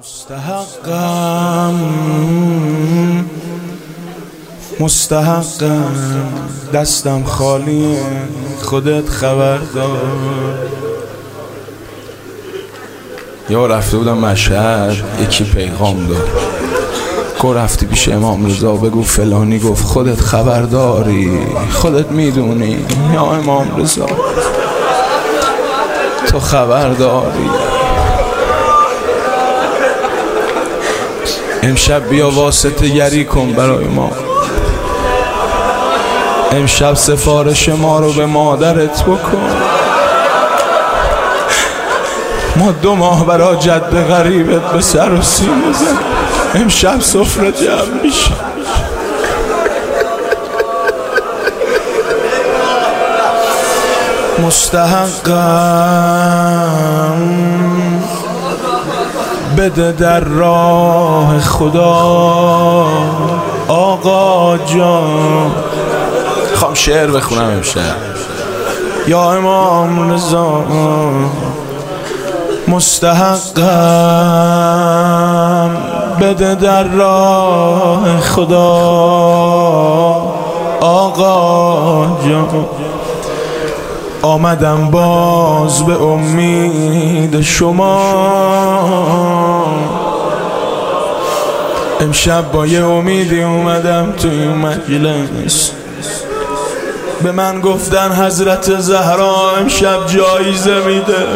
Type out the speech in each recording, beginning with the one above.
مستحقم دستم خالیه، خودت خبر دار. یا رفته بودم مشهد، یکی پیغام داد، گو رفتی پیش امام رضا بگو فلانی گفت خودت خبر داری، خودت میدونی یا امام رضا تو خبر داری. امشب بیا واسطه گری کن برای ما، امشب سفارش ما رو به مادرت بکن. ما 2 ماه برا جد غریبت به سر و سینه زد، امشب سفره جمع میشه. مستحقم بده در راه خدا آقا جان. خوام شعر بخونم امشب. یا امام رضا مستحقم بده در راه خدا آقا جان. آمدم باز به امید شما، امشب با یه امیدی اومدم توی مجلس. به من گفتن حضرت زهرا امشب جایزه میده.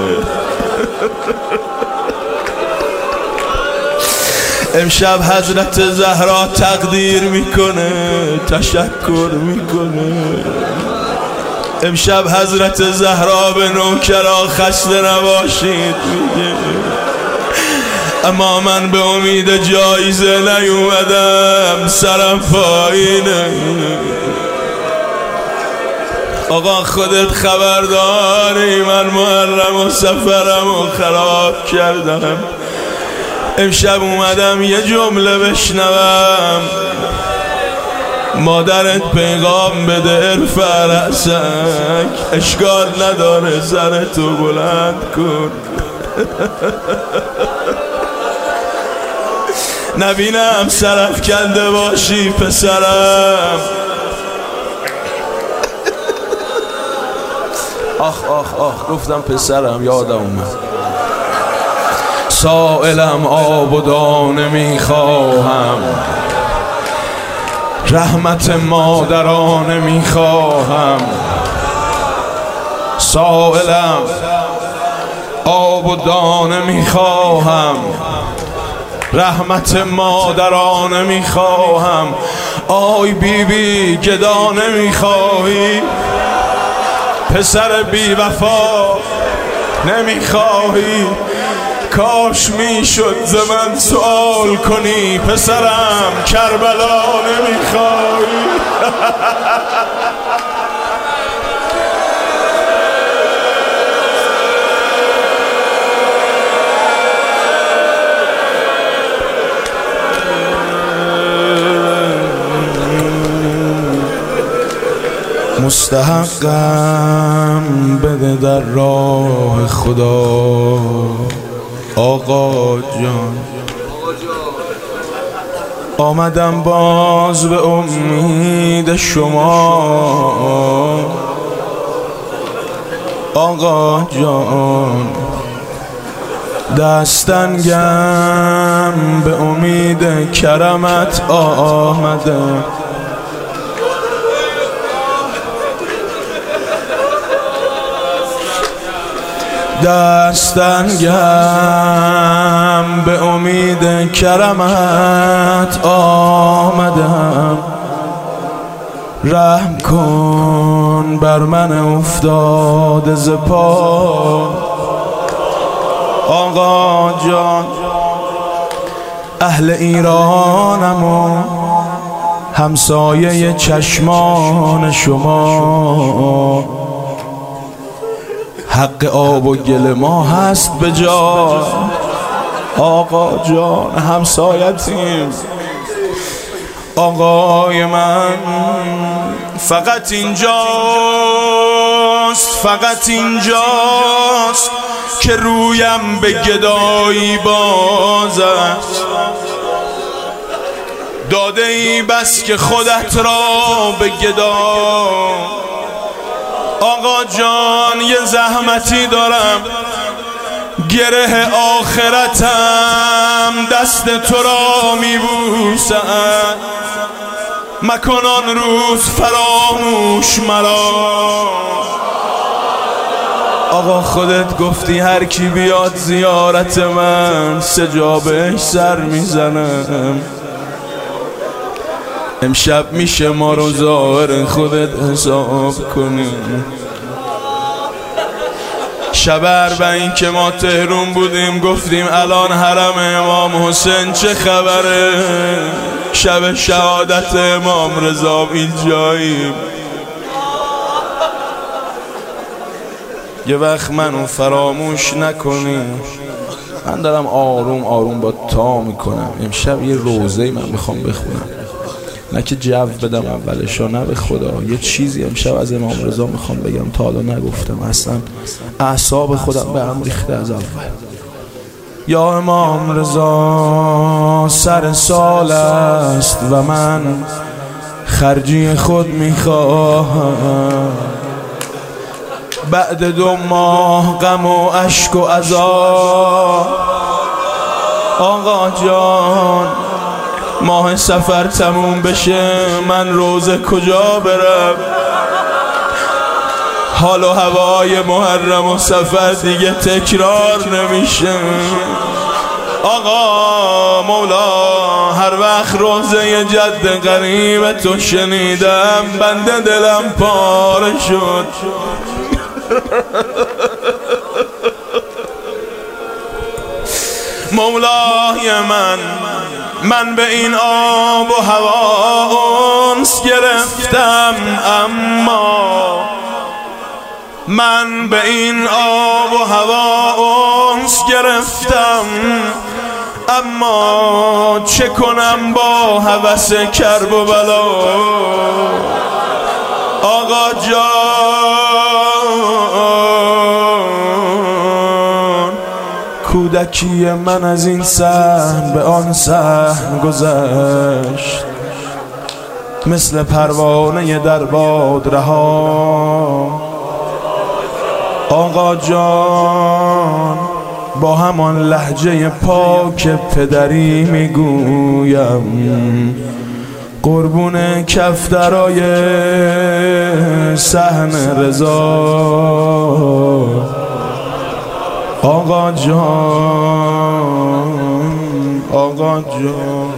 امشب حضرت زهرا تقدیر میکنه، تشکر میکنه. امشب حضرت زهرا به نوکرا خسته نباشید میگه. اما من به امید جایزه نیومدم، سرم پایینه. آقا خودت خبر داری من محرم و سفرم و خراب کردم. امشب اومدم یه جمله بشنوم، مادرت پیغام بده ارفع رأسک، اشکال نداره سرتو بلند کن. نبینم سرف کنده باشی پسرم. آخ آخ آخ گفتم پسرم یادم اومد. سائلم آب و دانه میخواهم، رحمت مادرانه میخواهم. سائلم آب و دانه میخواهم، رحمت مادرانه میخواهم. آی بی بی گدانه میخواهی، پسر بی وفا نمیخواهی. کاش میشد ز من سوال کنی، پسرم کربلا نمیخوای. مستحقم بده در راه خدا آقا جان. آمدم باز به امید شما آقا جان. دستنگم به امید کرمت آمدم. دستنگم به امید کرمت آمدم. رحم کن بر من افتاده ز پا آقا جان. اهل ایرانم و همسایه چشمان شما، حق آب و گل ما هست به جا آقا جان. همسایتیم آقای من. فقط اینجاست که رویم به گدایی بازم. داده ای بس که خودت را به گدا. آقا جان یه زحمتی دارم، گره آخرتم دست تو را میبوسد، مکن آن روز فراموش مرا. آقا خودت گفتی هر کی بیاد زیارت من سجا بهش سر میزنم. امشب میشه ما رو ظاهر خودت حساب کنیم. شب اربعین که ما تهرون بودیم گفتیم الان حرم امام حسین چه خبره. شب شهادت امام رضا اینجاییم. یه وقت منو فراموش نکنی. من دارم آروم آروم با تا میکنم. امشب یه روزه من میخوام بخونم، نه که جو بدم اولشو، نه به خدا یه چیزی امشب از امام رضا میخوام بگم تا حالا نگفتم. اصلا اعصاب خودم به هم ریخته از اول. یا امام رضا سر سال است و من خرجی خود میخواهم. بعد 2 ماه غم و اشک و عذاب. آقا جان ماه سفر تموم بشه من روزه کجا برم؟ حال و هوای محرم و سفر دیگه تکرار نمیشه. آقا مولا هر وقت روزه جد غریب تو شنیدم بنده دلم پاره شد. مولای من به این آب و هوا انس گرفتم، اما من به این آب و هوا انس گرفتم، اما چه کنم با هوس کرب و بلا. آقا جان کودکی من از این صحن به آن صحن گذشت، مثل پروانه در باد رها. آقا جان با همان لهجه پاک پدری میگویم قربون کفترای صحن رضا. آقا جان آقا جان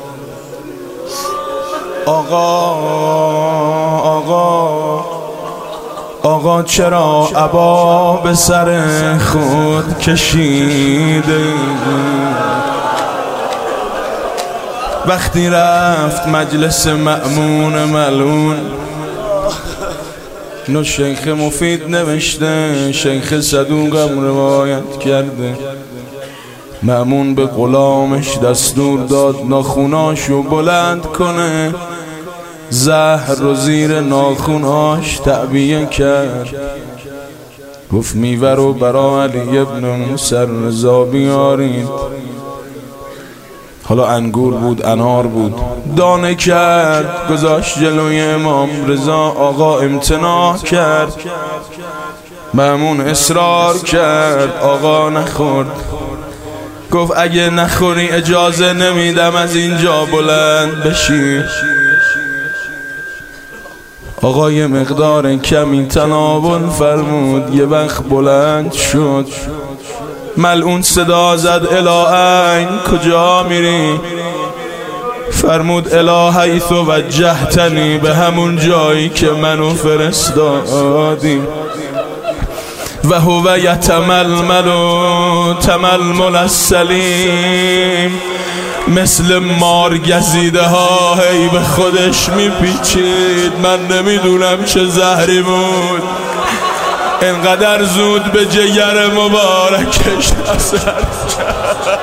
آقا چرا عبا به سر خود کشیده؟ وقتی رفت مجلس مأمون ملعون، اینو شیخ مفید نوشته، شیخ صدوقم روایت کرده. مأمون به غلامش دستور داد ناخوناشو بلند کنه، زهر رو زیر ناخوناش تعبیه کرد. گفت میوه رو برا علی ابن موسی رضا بیارید. حالا انگور بود انار بود، دانه کرد گذاشت جلوی امام رضا. آقا امتناع کرد، مأمون اصرار کرد، آقا نخورد. گفت اگه نخوری اجازه نمیدم از اینجا بلند بشی. آقا یه مقدار کمی تناول فرمود، یه وقت بلند شد. ملعون صدا زد الهین کجا میری؟ فرمود الی حیث وجهتنی، به همون جایی که منو فرستادی. و هو یتململ تململ السلیم، مثل مار گزیده ها هی به خودش میپیچید. من نمیدونم چه زهری بود انقدر زود به جگر مبارکش اثر کرد.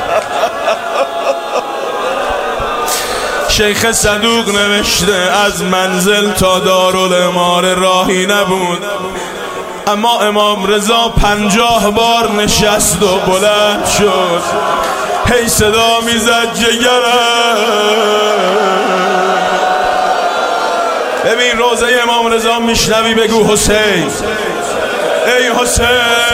شیخ صدوق نوشته از منزل تا دارالعمار راهی نبود، اما امام رضا 50 بار نشست و بلند شد، هی صدا میزد جگرم ببین روزه امام رضا میشنوی بگو حسین، ای حسین.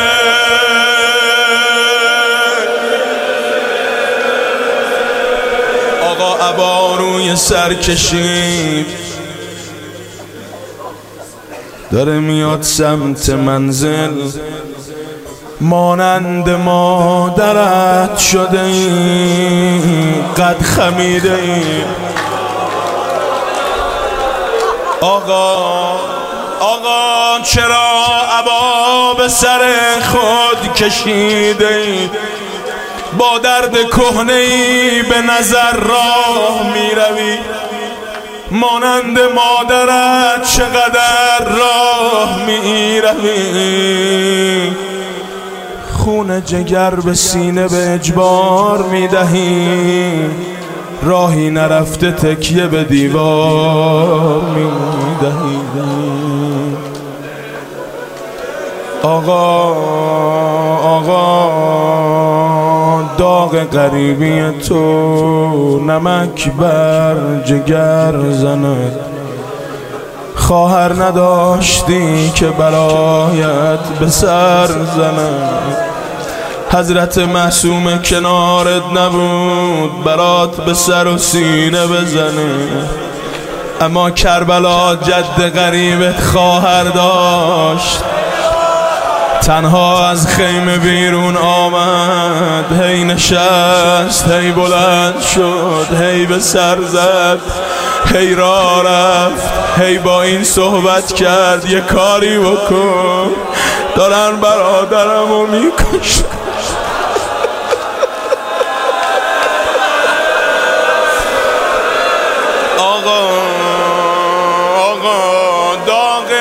آقا عبا روی سر کشید، داره میاد سمت منزل. مانند مادرت شده ای، قد خمیده ای. آقا چرا عبا به سر خود کشیده ای؟ با درد کهنه ای به نظر راه می روی. مانند مادرت چقدر راه می روی. خون جگر به سینه به اجبار می دهی، راهی نرفته تکیه به دیوار می دهی. آقا داغ غریبی تو نمک بر جگر زند. خواهر نداشتی که برایت به سر زند. حضرت معصوم کنارت نبود برات به سر و سینه بزنه. اما کربلا جد غریبت خواهر داشت، تنها از خیمه بیرون آمد. هی نشست، هی بلند شد، هی به سر زد، هی راه رفت، هی با این صحبت کرد یه کاری بکن، دارن برادرمو میکشن. آقا داغ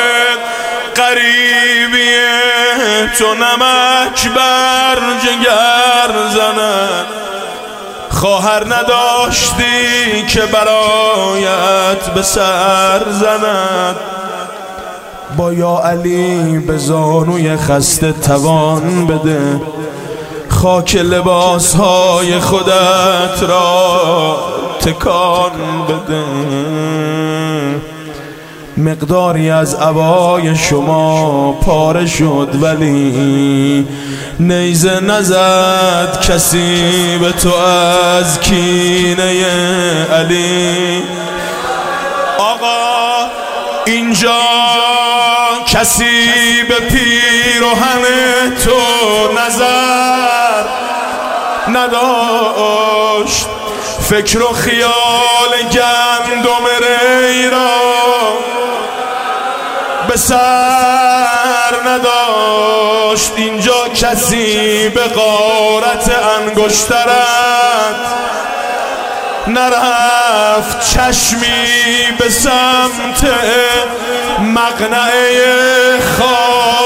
غریبیه تو نمک بر جگر زند. خواهر نداشتی که برایت به سر زند. با یا علی به زانوی خسته توان بده، خاک لباسهای خودت را تکان بده. مقداری از عبای شما پاره شد ولی نیزه نزد کسی به تو از کینه علی. آقا اینجا کسی به پیراهن تو نظر نداشت، فکر و خیال گندم ری را به سر نداشت. اینجا کسی به غارت انگشترت نرفت، چشمی به سمت مقنعه خواب